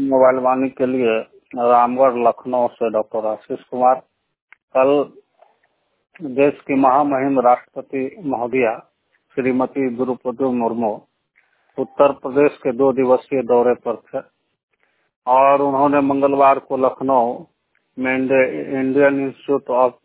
Mobile वाणी के लिए रामगढ़ लखनऊ से डॉक्टर आशीष कुमार। कल देश की महामहिम राष्ट्रपति महोदया श्रीमती द्रौपदी मुर्मू उत्तर प्रदेश के 2 दिवसीय दौरे पर थे और उन्होंने मंगलवार को लखनऊ में Indian Institute of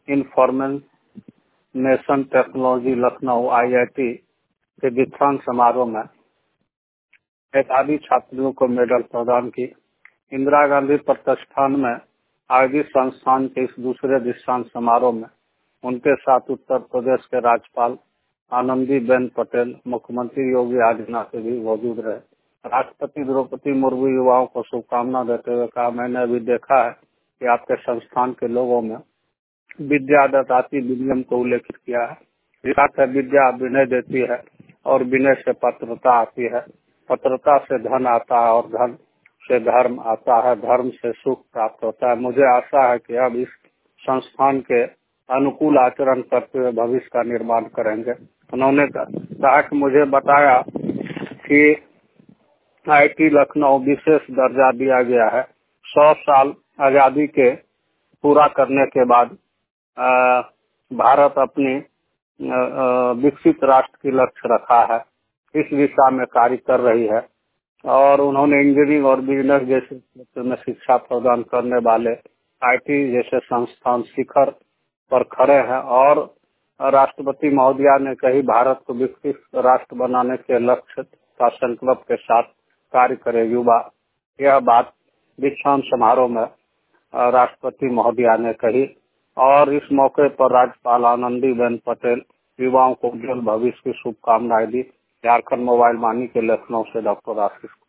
Information Technology Lucknow IIT के दीक्षांत समारोह में आदि छात्रियों को मेडल प्रदान की। इंदिरा गांधी प्रतिष्ठान में आयोजित संस्थान के इस दूसरे दीक्षांत समारोह में उनके साथ उत्तर प्रदेश के राज्यपाल आनंदीबेन पटेल, मुख्यमंत्री योगी आदित्यनाथ भी मौजूद रहे। राष्ट्रपति द्रौपदी मुर्मू युवाओं को शुभकामना देते हुए कहा, मैंने अभी देखा है कि आपके संस्थान के लोगों में विद्या ददाति विनयम को उल्लेखित किया है। विद्या विनय देती है और विनय से पत्रता आती है, पत्रता से धन आता है और धन से धर्म आता है, धर्म से सुख प्राप्त होता है। मुझे आशा है कि अब इस संस्थान के अनुकूल आचरण करते हुए भविष्य का निर्माण करेंगे। उन्होंने कहा कि मुझे बताया कि IIT लखनऊ विशेष दर्जा दिया गया है। 100 साल आजादी के पूरा करने के बाद भारत अपनी विकसित राष्ट्र की लक्ष्य रखा है, इस दिशा में कार्य कर रही है और उन्होंने इंजीनियरिंग और बिजनेस जैसे क्षेत्र में शिक्षा प्रदान करने वाले IIT जैसे संस्थान शिखर पर खड़े हैं और राष्ट्रपति महोदया ने कही भारत को विकसित राष्ट्र बनाने के लक्ष्य का संकल्प के साथ कार्य करे युवा। यह बात दीक्षांत समारोह में राष्ट्रपति महोदया ने कही और इस मौके पर राज्यपाल आनंदीबेन पटेल युवाओं को उज्जवल भविष्य की शुभकामनाएं दी। झारखंड मोबाइल वाणी के लखनऊ से डॉक्टर आशीष।